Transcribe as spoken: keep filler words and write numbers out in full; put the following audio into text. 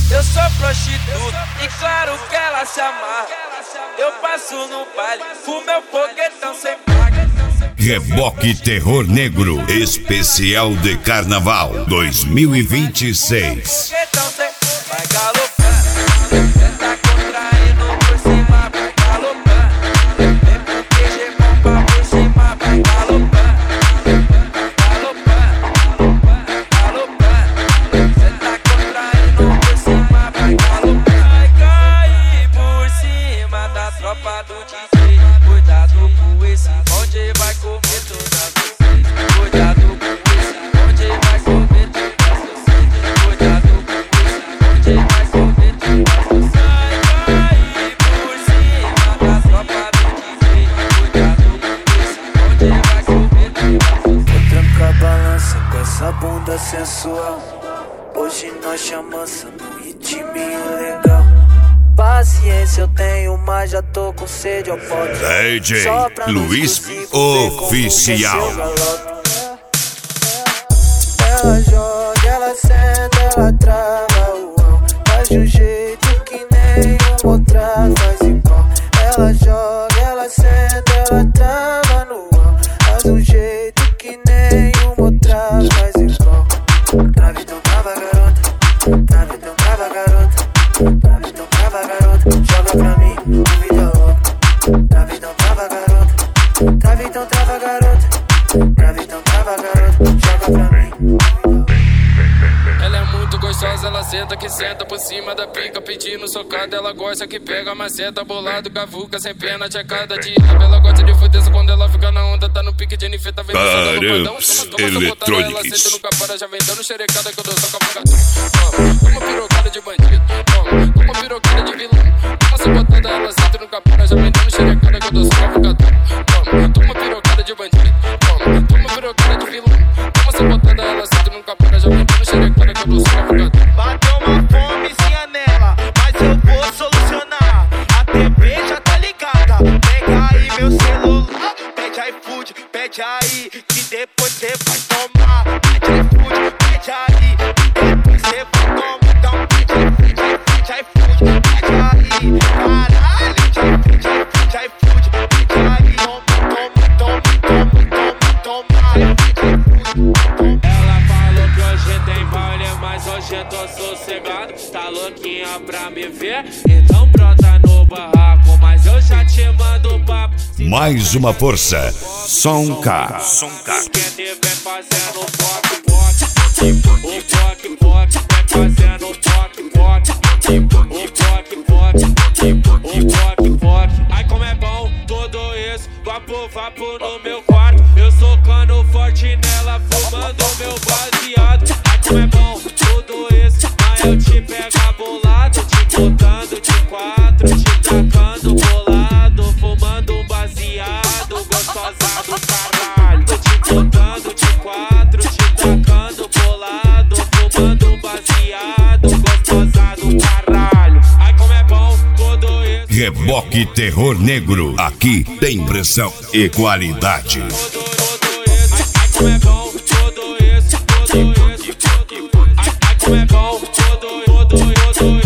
Eu sou prostituta e claro que ela se amarra. Eu passo no baile com meu foguetão sem placa. Reboque Terror Negro Especial de Carnaval dois mil e vinte e seis. Foguetão sem vai galopando. Cê tá contraindo por cima, vai galopando. Vem pro Q G bomba por cima, vai galopando. Galopando, galopando. Cê tá contraindo por cima, vai galopando. Vai cair por cima da tropa do D J. Cuidado com esse bonde, vai comer todas vocês. Cuidado com esse bonde, vai comer todas vocês. Cuidado com esse bonde, vai comer todas vocês. Vai cair por cima da tropa do D J. Cuidado com esse bonde, vai comer todas vocês. Vou trancar a balança com essa bunda sensual. Hoje nós chamamos no ritminho legal. Paciência eu tenho, mas já tô com sede ao pote. D J Luiz Oficial. Ela joga, ela senta, ela trava o uau. Faz de um jeito que nenhum outra faz igual. Ela joga, ela senta, ela trava no uau. Faz de um jeito que nenhum outra faz igual. Trava então trava garota, trava então trava garota. Trava então trava garota, joga pra mim, vida louca. Trava então trava garota, trava então trava garota. Trava então trava garota, joga pra mim. Ela é muito gostosa, ela senta que senta por cima da pica, pedindo socada. Ela gosta que pega maceta, bolado, cavuca, sem pena, tia cada dia. Ela gosta de fuder quando ela fica na onda, tá no pique de N F, tá vendo? Caramps Eletrônicos. Ela senta no capara, já vem dando xerecada que eu dou só com a boca. Toma, toma pirocada de bandido, toma, toma pirocada de vilão. Toma sabotada, ela senta no capara, já vem dando xerecada que eu dou só com a boca. Toma, toma pirocada de bandido, toma, toma pirocada de vilão. Toma sabotada, ela senta no capara, já vem dando xerecada que eu dou só com a boca. Bateu uma fomezinha nela, mas eu vou solucionar. A T V já tá ligada, pega aí meu celular. Pede iFood, pede aí, que depois cê vai tomar. Pede iFood, pede aí, que depois cê vai tomar. Então pede iFood, pede iFood, pede aí. Caralho, pede iFood, pede iFood, pede aí. Toma, toma, toma, toma, toma, toma. Ela falou que hoje tem baile, mas hoje eu tô sossegado. Tá louquinha pra me ver? Então brota no barraco, mas eu já te mando o papo. Mais uma força. Som K. Som K. Quem te vem fazendo pop, pop. O pop, pop, vem fazendo pop, pop. O pop, pop, o pop, pop. Ai como é bom tudo isso, vapo, vapo no meu quarto. Eu socando forte nela, fumando meu baseado. Ai como é bom tudo isso, mas eu te pego bolado, te botando de quatro, te tacando bolado, fumando um baseado, gostosa do caralho. Tô te botando de quatro, te tacando bolado, fumando um baseado, gostosa do caralho. Ai como é bom tudo isso. Reboque Terror Negro. Aqui tem pressão e qualidade. Tudo, tudo isso. Ai, ai como é bom tudo isso, tudo isso. Ai, ai como é bom tudo, tudo, tudo.